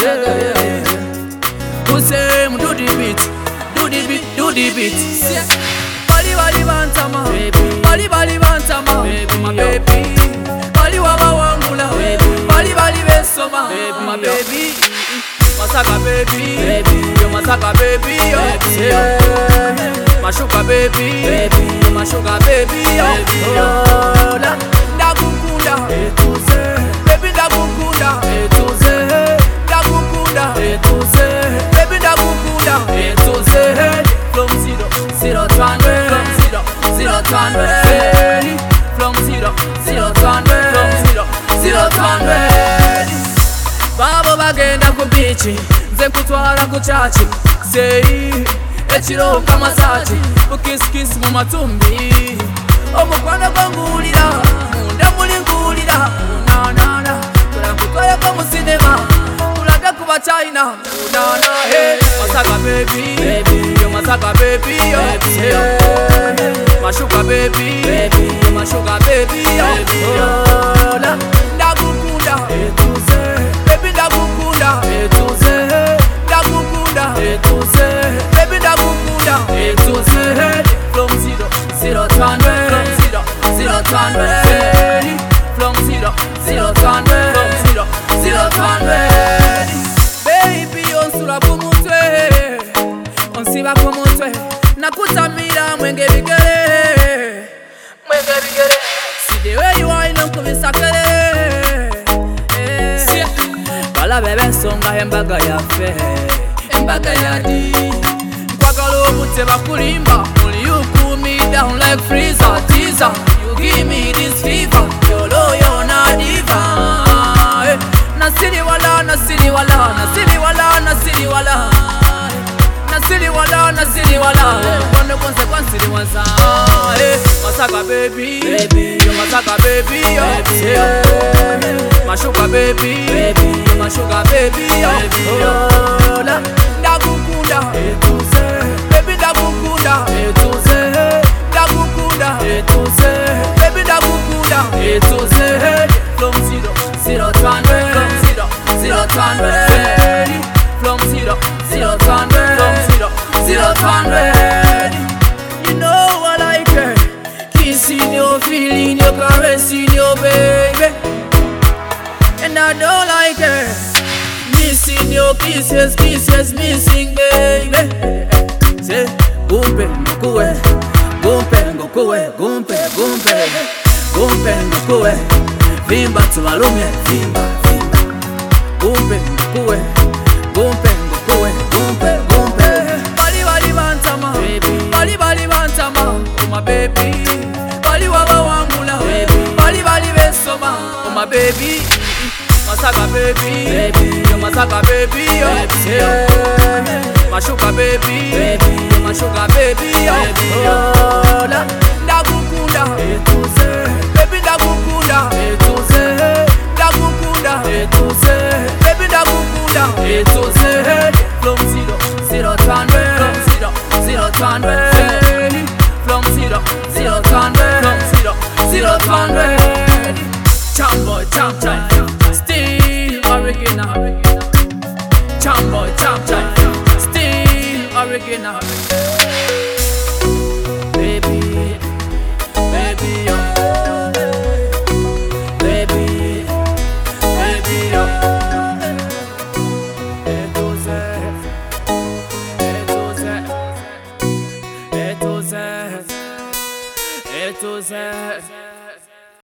Who say do the beat, do the beat, do the beat. Bali bali bantama, bali bali bantama, my baby. Bali waba wangula, bali bali besoma, my baby. Masaka baby, yo masaka baby, yo. Mashuka baby, mashuka baby, yo. Ndakukunda, baby ndakukunda, ndakukunda, baby ndakukunda, from zero to 100, from zero to 100, from zero to 100, from zero to 100. Babo bagenda ku beach, nze kutwala ku church, say echiro kama sachi, ukisikisi mu matumbi, omukwano gwangulira, munda mulingulira, na turakutwala kwa musinema, tulaga kuba China, na hey, masaka baby, yo masaka baby, yo, mashuka baby, yo mashuka baby, yo, ndakukunda, baby ndakukunda, ndakukunda, baby ndakukunda, from zero to 100, from zero to 100, from zero to 100, from zero to 100. Baby onsula kumutwe, onsiba kumutwe, nakutamira mwenge bigere, see the way you are kubisakere. Bala bebe songa embaga yafe, embaga yadi. Kwagala obute bakulimba, only you cool me down like freezer, teaser. You give me this fever, you're loyal, not diva. Nasiri wala, nasiri wala, nasiri wala, nasiri wala, nasiri wala, nasiri wala. Kono consequence ni wansa. Masaka baby, yo masaka baby, yo. Mashuka baby, yo mashuka baby, yo. Ndakukunda, baby ndakukunda, ndakukunda, baby ndakukunda, from zero to 100, from zero to 100, from zero to 100, from zero to 100. You know I like her, kissing your feeling, your caressing your baby. And I don't like her, missing your kisses, missing baby. Say, gumpe, ngokue, gumpe, ngokue, gumpe, ngokue. Vimba tuwalume, vimba. Gumpe, ngokue, gumpe, ngokue. Bali bali bantama, bali bali bantama, my baby. Bali waba wangula, bali bali besoma, my baby. Masaka baby, yo masaka baby, yo. Mashuka baby, yo mashuka baby, yo. Ndakukunda, baby ndakukunda, ndakukunda, baby ndakukunda, from zero to 100, from zero to 100, from zero to 100, from zero to 100. Champ boy, champ time, still original. Champ boy, champ time, still original. Baby, baby, yo. Baby, baby, yo. A to Z.